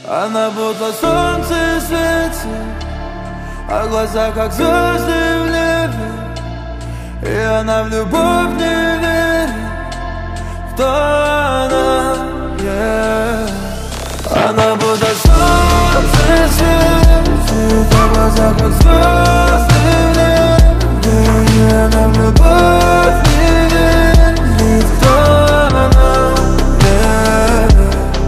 Она будто солнце светит, а глаза как звезды в небе. И она в любовь не верит, кто она, yeah. Она будто солнце светит, а глаза как звезды в небе. И она в любовь не верит, кто она, yeah.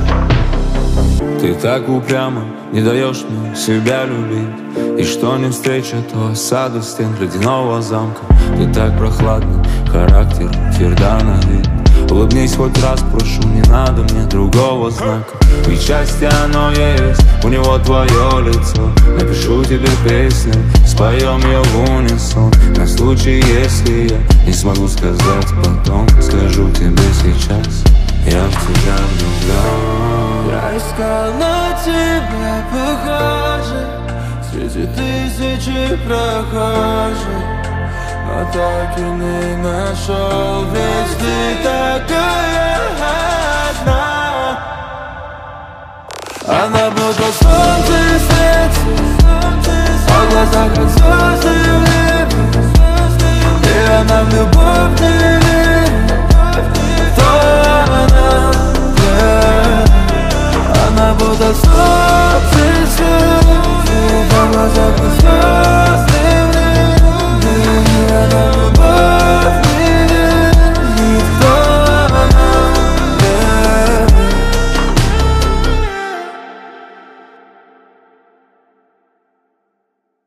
Ты так упрямо не даешь мне себя любить, и что не встреча, то осаду стен ледяного замка. Ты так прохладный, характер тверда на вид. Улыбнись хоть раз, прошу, не надо мне другого знака. Ведь счастье оно есть, у него твое лицо. Напишу тебе песню, споем ее в унисон. На случай, если я не смогу сказать потом, скажу тебе сейчас: я в тебя влюблен. Я искал на тебя похожих среди тысячи прохожих, но так и не нашел, ведь ты такая одна. Она будто солнце светит, а глаза как звезды в небе. И она в любовь не верит, кто она, yeah. Она будто солнце